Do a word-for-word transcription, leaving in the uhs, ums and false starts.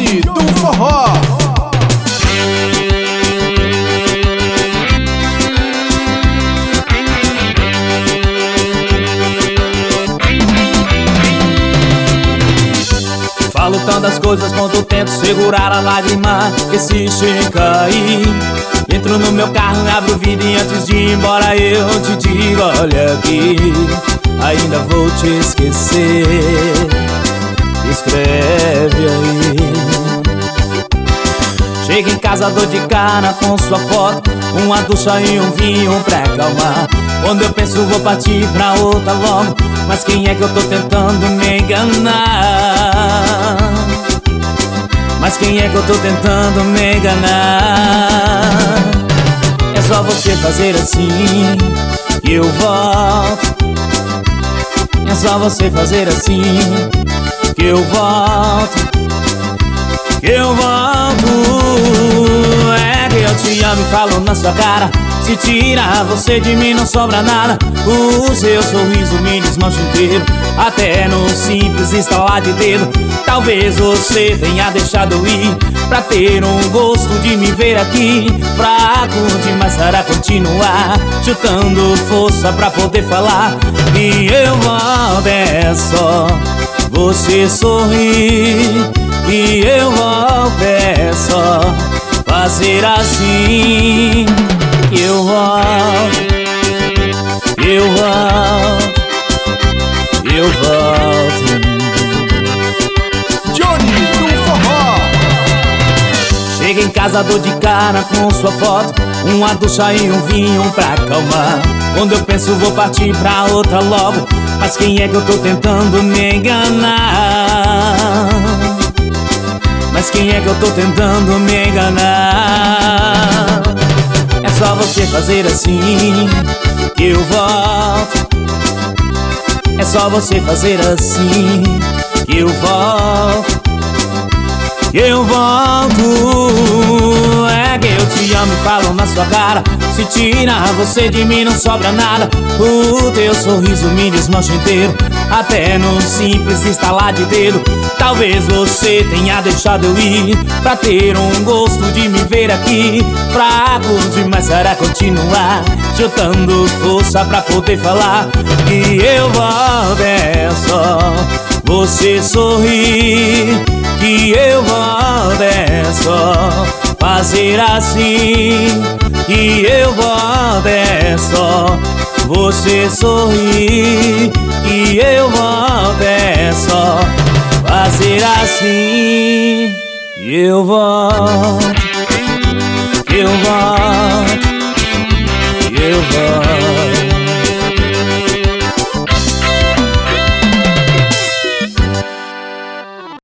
Johnny do Forró. Falo tantas coisas quando tento segurar a lágrima que se chega a cair. Entro no meu carro, abro o vidro e antes de ir embora eu te digo: olha aqui, ainda vou te esquecer. Escreve aí. Chego em casa, dou de cara com sua foto, uma ducha e um vinho pra acalmar. Quando eu penso vou partir pra outra logo, mas quem é que eu tô tentando me enganar? Mas quem é que eu tô tentando me enganar? É só você fazer assim que eu volto. É só você fazer assim que eu volto. Que eu volto. É que eu te amo e falo na sua cara. Se tirar você de mim não sobra nada. O seu sorriso me desmancha inteiro, até no simples estalar de dedo. Talvez você tenha deixado eu ir pra ter um gosto de me ver aqui. Fraco demais para continuar, chutando força pra poder falar. E eu volto, é só você sorrir. E eu volto, é só fazer assim. Eu volto, eu volto, eu volto. Johnny do Forró. Chega em casa, dou de cara com sua foto, uma ducha e um vinho pra acalmar. Quando eu penso vou partir pra outra logo, mas quem é que eu tô tentando me enganar? Mas quem é que eu tô tentando me enganar? É só você fazer assim que eu volto. É só você fazer assim que eu volto. Que eu volto. É que eu te amo e falo na sua cara. Se tirar você de mim não sobra nada. O teu sorriso me desmancha inteiro, até no simples estalar de dedo. Talvez você tenha deixado eu ir pra ter um gosto de me ver aqui. Fraco demais para continuar, chutando força pra poder falar. E eu volto, é só você sorrir. Que eu volto, é só fazer assim. Que eu volto, é só você sorrir. Que eu volto, é só fazer assim. Que eu volto, que eu volto, que eu volto.